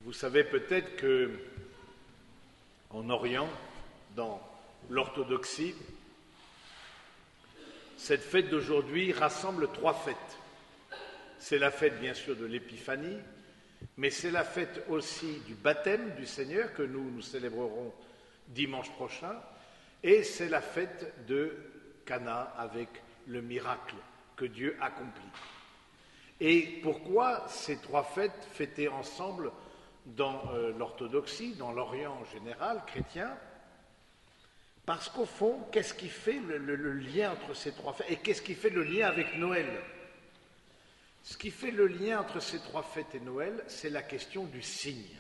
Vous savez peut-être que en Orient, dans l'orthodoxie, cette fête d'aujourd'hui rassemble trois fêtes. C'est la fête bien sûr de l'Épiphanie, mais c'est la fête aussi du baptême du Seigneur que nous célébrerons dimanche prochain, et c'est la fête de Cana avec le miracle que Dieu accomplit. Et pourquoi ces trois fêtes fêtées ensemble dans l'orthodoxie, dans l'Orient en général, chrétien? Parce qu'au fond, qu'est-ce qui fait le lien entre ces trois fêtes? Et qu'est-ce qui fait le lien avec Noël? Ce qui fait le lien entre ces trois fêtes et Noël, c'est la question du signe.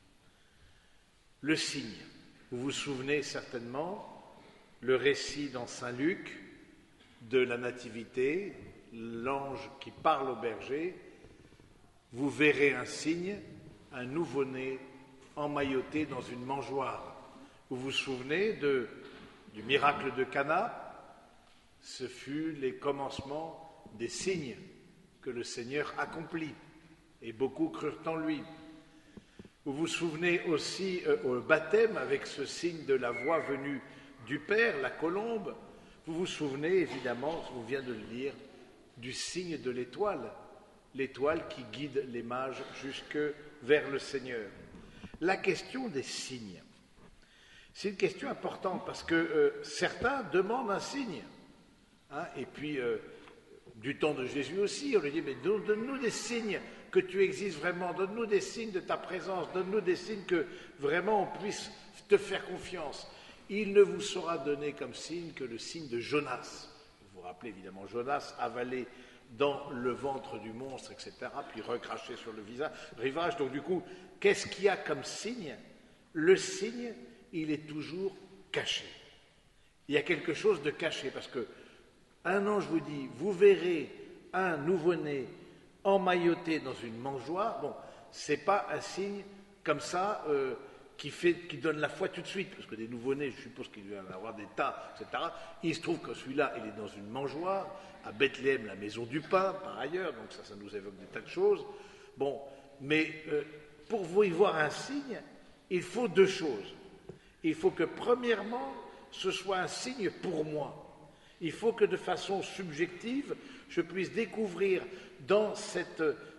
Le signe. Vous vous souvenez certainement le récit dans Saint Luc de la Nativité, l'ange qui parle au berger, vous verrez un signe, un nouveau-né emmailloté dans une mangeoire. Vous vous souvenez du miracle de Cana? Ce fut les commencements des signes que le Seigneur accomplit, et beaucoup crurent en lui. Vous vous souvenez aussi au baptême avec ce signe de la voix venue du Père, la colombe. Vous vous souvenez évidemment, on vient de le dire, du signe de l'étoile, l'étoile qui guide les mages jusque vers le Seigneur. La question des signes, c'est une question importante parce que certains demandent un signe, et puis du temps de Jésus aussi, on lui dit, mais donne-nous des signes que tu existes vraiment, donne-nous des signes de ta présence, donne-nous des signes que vraiment on puisse te faire confiance. Il ne vous sera donné comme signe que le signe de Jonas. Vous vous rappelez évidemment Jonas avalé dans le ventre du monstre, etc., puis recraché sur le rivage. Donc du coup, qu'est-ce qu'il y a comme signe? Le signe, il est toujours caché. Il y a quelque chose de caché, parce que un ange vous dit, vous verrez un nouveau-né emmailloté dans une mangeoire. Bon, c'est pas un signe comme ça qui donne la foi tout de suite, parce que des nouveau-nés, je suppose qu'il doit y en avoir des tas, etc. Il se trouve que celui-là, il est dans une mangeoire, à Bethléem, la maison du pain, par ailleurs, donc ça nous évoque des tas de choses. Bon, mais pour vous y voir un signe, il faut deux choses. Il faut que, premièrement, ce soit un signe pour moi. Il faut que de façon subjective, je puisse découvrir dans cet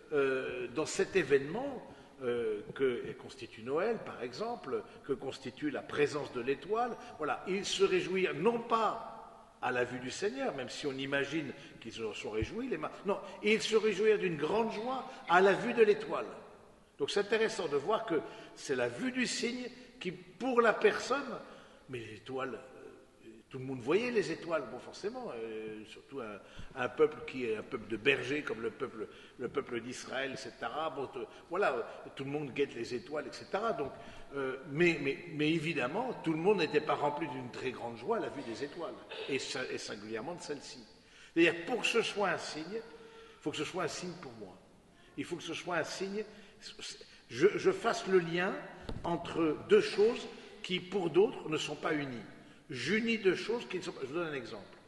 événement que constitue Noël, par exemple, que constitue la présence de l'étoile. Voilà, ils se réjouirent non pas à la vue du Seigneur, même si on imagine qu'ils se sont réjouis, non, ils se réjouirent d'une grande joie à la vue de l'étoile. Donc c'est intéressant de voir que c'est la vue du signe qui, pour la personne, mais l'étoile, tout le monde voyait les étoiles, bon forcément, surtout un peuple qui est un peuple de bergers comme le peuple d'Israël, etc. Bon, voilà, tout le monde guette les étoiles, etc. Donc, mais évidemment, tout le monde n'était pas rempli d'une très grande joie à la vue des étoiles, et singulièrement de celle-ci. C'est-à-dire, pour que ce soit un signe, il faut que ce soit un signe pour moi. Il faut que ce soit un signe, je fasse le lien entre deux choses qui, pour d'autres, ne sont pas unies. J'unis deux choses qui ne sont pas... Je vous donne un exemple.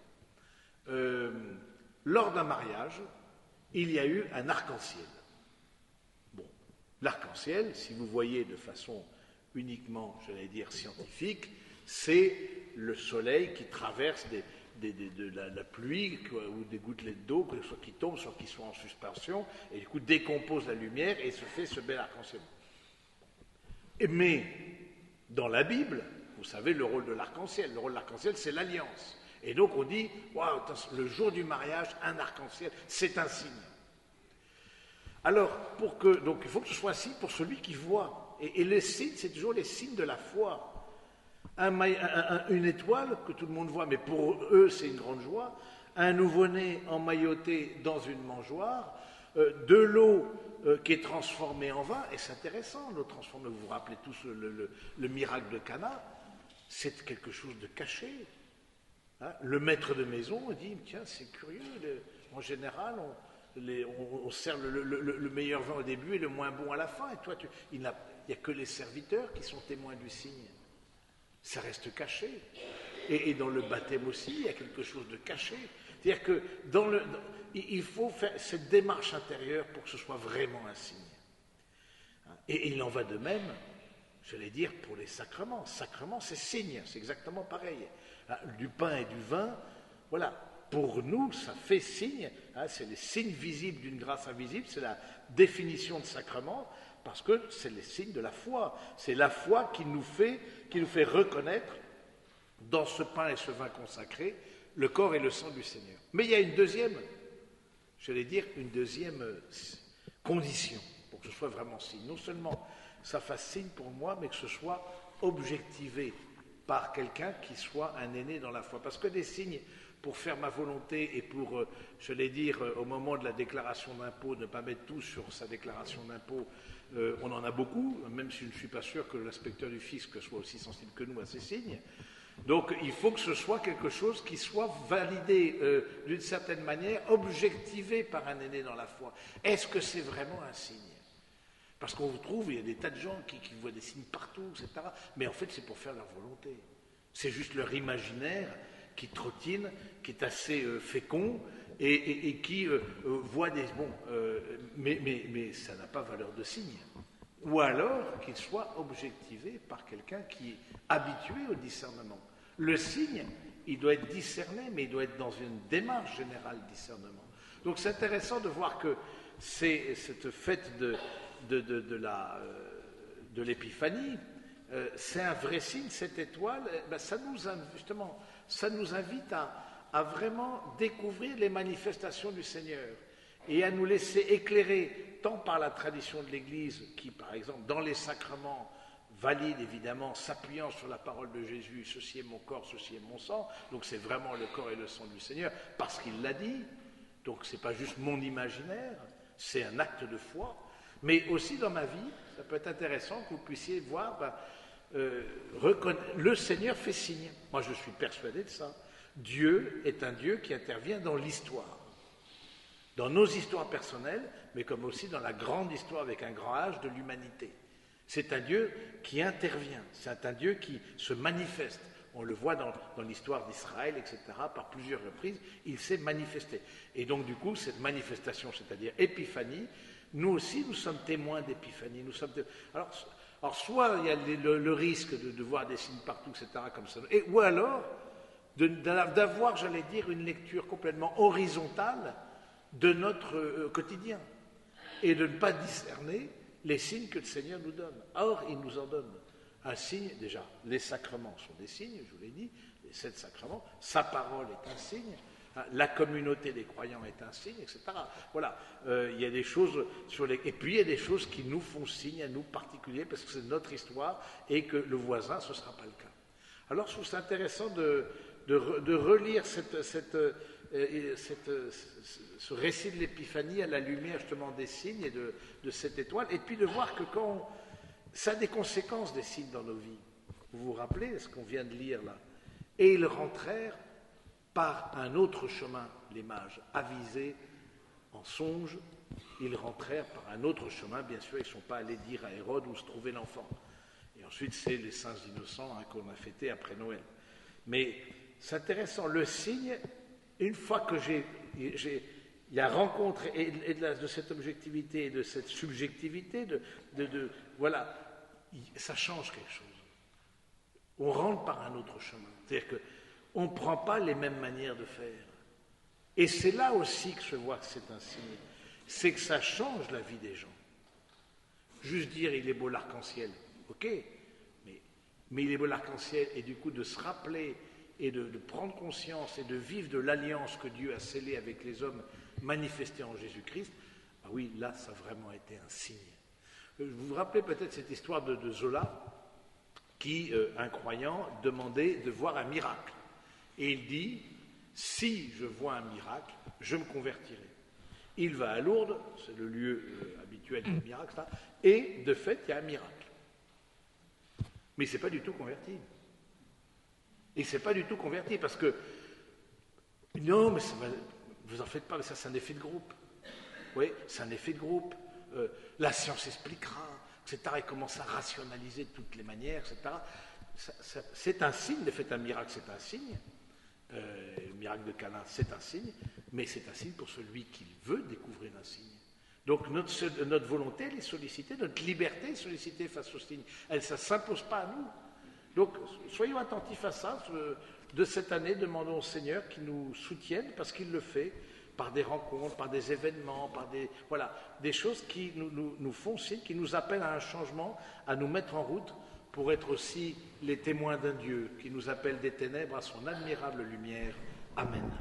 Lors d'un mariage, il y a eu un arc-en-ciel. Bon, l'arc-en-ciel, si vous voyez de façon uniquement, j'allais dire, scientifique, c'est le soleil qui traverse de la pluie ou des gouttelettes d'eau, soit qui tombent, soit qui sont en suspension, et du coup décompose la lumière et se fait ce bel arc-en-ciel. Mais dans la Bible, vous savez le rôle de l'arc-en-ciel. Le rôle de l'arc-en-ciel, c'est l'alliance. Et donc on dit, waouh, le jour du mariage, un arc-en-ciel, c'est un signe. Alors, donc il faut que ce soit un signe pour celui qui voit. Et les signes, c'est toujours les signes de la foi. Une étoile que tout le monde voit, mais pour eux, c'est une grande joie. Un nouveau-né emmailloté dans une mangeoire, de l'eau qui est transformée en vin, et c'est intéressant, l'eau transformée, vous vous rappelez tous le miracle de Cana, c'est quelque chose de caché. Le maître de maison dit, tiens, c'est curieux, en général, on sert le meilleur vin au début et le moins bon à la fin, et toi, il n'y a que les serviteurs qui sont témoins du signe. Ça reste caché. Et dans le baptême aussi, il y a quelque chose de caché. C'est-à-dire que il faut faire cette démarche intérieure pour que ce soit vraiment un signe. Et il en va de même, j'allais dire, pour les sacrements. Sacrement, c'est signe, c'est exactement pareil. Du pain et du vin, voilà. Pour nous, ça fait signe, c'est les signes visibles d'une grâce invisible, c'est la définition de sacrement, parce que c'est les signes de la foi. C'est la foi qui nous fait reconnaître, dans ce pain et ce vin consacré, le corps et le sang du Seigneur. Mais il y a une deuxième condition pour que ce soit vraiment signe. Non seulement ça fasse signe pour moi, mais que ce soit objectivé par quelqu'un qui soit un aîné dans la foi. Parce que des signes pour faire ma volonté et pour, au moment de la déclaration d'impôt, ne pas mettre tout sur sa déclaration d'impôt, on en a beaucoup, même si je ne suis pas sûr que l'inspecteur du fisc soit aussi sensible que nous à ces signes. Donc il faut que ce soit quelque chose qui soit validé d'une certaine manière, objectivé par un aîné dans la foi. Est-ce que c'est vraiment un signe ? Parce qu'on vous trouve, il y a des tas de gens qui voient des signes partout, etc. Mais en fait, c'est pour faire leur volonté. C'est juste leur imaginaire qui trottine, qui est assez fécond et qui voit des... mais ça n'a pas valeur de signe. Ou alors qu'il soit objectivé par quelqu'un qui est habitué au discernement. Le signe, il doit être discerné, mais il doit être dans une démarche générale de discernement. Donc c'est intéressant de voir que cette fête de l'épiphanie, c'est un vrai signe, cette étoile, ça nous invite à vraiment découvrir les manifestations du Seigneur et à nous laisser éclairer tant par la tradition de l'Église qui, par exemple, dans les sacrements, valide évidemment, s'appuyant sur la parole de Jésus, ceci est mon corps, ceci est mon sang, donc c'est vraiment le corps et le sang du Seigneur, parce qu'il l'a dit, donc c'est pas juste mon imaginaire, c'est un acte de foi, mais aussi dans ma vie, ça peut être intéressant que vous puissiez voir, le Seigneur fait signe, moi je suis persuadé de ça, Dieu est un Dieu qui intervient dans l'histoire, dans nos histoires personnelles, mais comme aussi dans la grande histoire avec un grand H de l'humanité. C'est un Dieu qui intervient, c'est un Dieu qui se manifeste. On le voit dans l'histoire d'Israël, etc., par plusieurs reprises, il s'est manifesté. Et donc, du coup, cette manifestation, c'est-à-dire épiphanie, nous aussi, nous sommes témoins d'épiphanie. Alors, soit il y a le risque de voir des signes partout, etc., comme ça, ou alors d'avoir, j'allais dire, une lecture complètement horizontale de notre quotidien, et de ne pas discerner les signes que le Seigneur nous donne. Or, il nous en donne un signe, déjà, les sacrements sont des signes, je vous l'ai dit, les 7 sacrements, sa parole est un signe, la communauté des croyants est un signe, etc. Voilà, il y a des choses et puis il y a des choses qui nous font signe, à nous particuliers, parce que c'est notre histoire, et que le voisin, ce ne sera pas le cas. Alors, je trouve ça intéressant de relire ce récit de l'épiphanie à la lumière justement des signes et de cette étoile, et puis de voir que ça a des conséquences des signes dans nos vies. Vous vous rappelez ce qu'on vient de lire là ? Et ils rentrèrent par un autre chemin, les mages, avisés en songe, ils rentrèrent par un autre chemin, bien sûr, ils ne sont pas allés dire à Hérode où se trouvait l'enfant. Et ensuite, c'est les saints innocents qu'on a fêtés après Noël. Mais c'est intéressant, le signe, une fois que il y a rencontre de cette objectivité et de cette subjectivité, voilà, ça change quelque chose. On rentre par un autre chemin. C'est-à-dire qu'on ne prend pas les mêmes manières de faire. Et c'est là aussi que je vois que c'est un signe. C'est que ça change la vie des gens. Juste dire il est beau l'arc-en-ciel, ok, mais il est beau l'arc-en-ciel, et du coup de se rappeler et de prendre conscience et de vivre de l'alliance que Dieu a scellée avec les hommes manifestés en Jésus-Christ, ah oui, là, ça a vraiment été un signe. Vous vous rappelez peut-être cette histoire de Zola, qui, un croyant, demandait de voir un miracle. Et il dit, si je vois un miracle, je me convertirai. Il va à Lourdes, c'est le lieu habituel des miracles, là, et de fait, il y a un miracle. Mais il ne s'est pas du tout converti. Il ne s'est pas du tout converti parce que, non, mais vous en faites pas, mais ça c'est un effet de groupe. Oui, c'est un effet de groupe. La science expliquera, etc. Il commence à rationaliser de toutes les manières, etc. C'est un signe, de fait, un miracle, c'est un signe. Le miracle de Cana, c'est un signe, mais c'est un signe pour celui qui veut découvrir un signe. Donc notre volonté, elle est sollicitée, notre liberté est sollicitée face aux signes. Ça ne s'impose pas à nous. Donc soyons attentifs à ça. De cette année, demandons au Seigneur qu'il nous soutienne, parce qu'il le fait par des rencontres, par des événements, par des choses qui nous font signe, qui nous appellent à un changement, à nous mettre en route pour être aussi les témoins d'un Dieu qui nous appelle des ténèbres à son admirable lumière. Amen.